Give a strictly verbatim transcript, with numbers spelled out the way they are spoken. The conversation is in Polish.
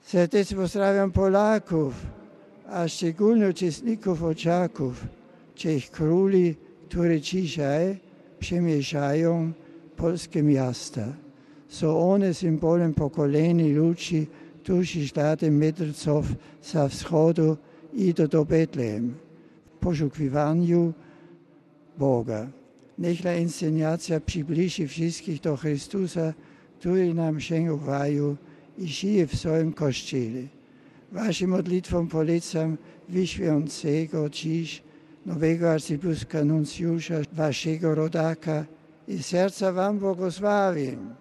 Serdecznie pozdrawiam Polaków, a szczególnie uczestników Oczarków, tych króli, którzy dzisiaj przemieszczają polskie miasta. Są one symbolem pokoleń ludzi, którzy szlatem mędrców ze wschodu idą do Betlejem w poszukiwaniu Boga. Niech ta inscenacja przybliży wszystkich do Chrystusa, który nam się uwaju i żyje w swoim Kościele. Waszym modlitwom polecam wyświęcego dziś nowego arcybiskupa nuncjusza waszego rodaka i serca wam błogosławię.